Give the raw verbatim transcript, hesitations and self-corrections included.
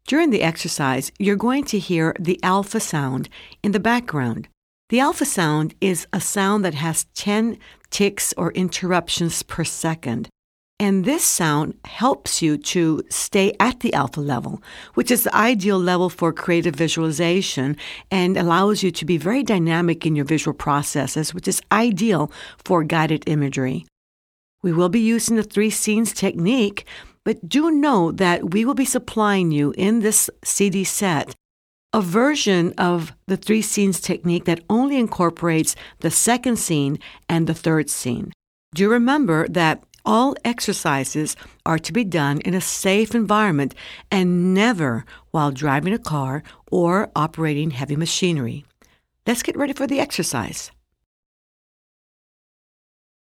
During the exercise, you're going to hear the alpha sound in the background. The alpha sound is a sound that has ten ticks or interruptions per second. And this sound helps you to stay at the alpha level, which is the ideal level for creative visualization and allows you to be very dynamic in your visual processes, which is ideal for guided imagery. We will be using the three scenes technique, but do know that we will be supplying you in this C D set a version of the three scenes technique that only incorporates the second scene and the third scene. Do remember that all exercises are to be done in a safe environment and never while driving a car or operating heavy machinery. Let's get ready for the exercise.